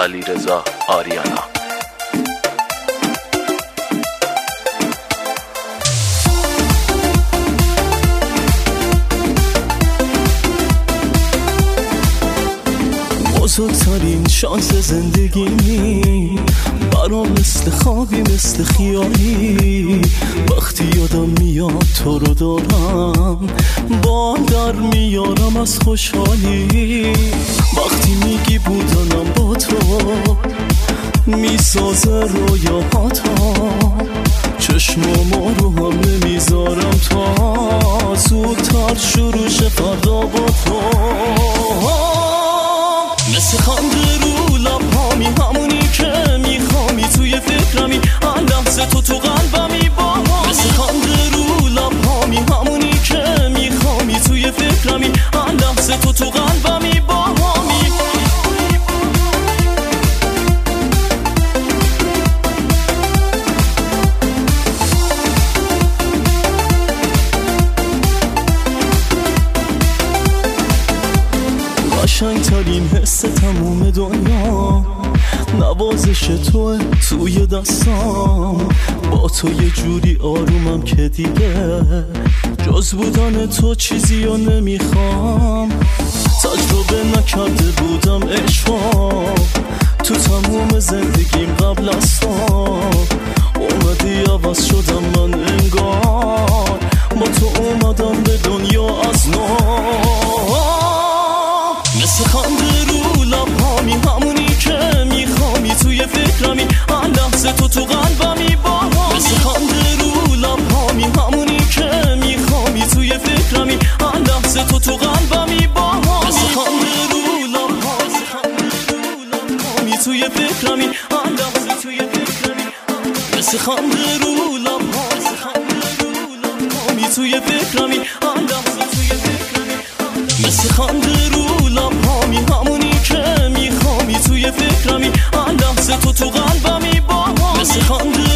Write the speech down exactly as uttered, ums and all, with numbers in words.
علیرضا آریانا. بزرگترین شانس زندگیمی برام مثل خوابی مثل خیالی، وقتی یادم میاد تو رو دارم بال در میارم از خوشحالی. وقتی میگی بودنم با تو میسازه رویاهاتم، چشمامو رو هم نمیذارم تا زودتر شروع شه فردا با تو. مثل خنده رو لبهامی، همونی که میخوامی، توی فکرمی هر لحظه تو تو قلبمی با همی. مثل خنده رو لبهامی، همونی که میخوامی، توی فکرمی هر لحظه تو تو قلبمی با همی. قشنگترین حس تموم دنیا نوازش توه توی دستام، با تو یه جوری آرومم که دیگه جز بودن تو چیزی رو نمیخوام. تجربه نکرده بودم عشقا تو تموم زندگیم قبل از تو، اومدی عوض شدم من انگار، با تو اومدم به دنیا از نو. مثل خنده رو لبهامی، همونی که میخوامی، توی فکرمی هر لحظه تو تو قلبمی با همی. مثل خنده رو لبهامی، همونی که میخوامی، توی فکرمی هر لحظه تو تو قلبمی با همی. مثل خنده رو لبهامی، توی فکرمی هر لحظه توی فکرمی. مثل خنده رو لبهامی، توی فکرمی هر لحظه توی فکرمی. مثل خنده رو لبهامی، همونی که میخوامی، توی فکرمی هر لحظه تو تو قلبمی با همی. مثل خنده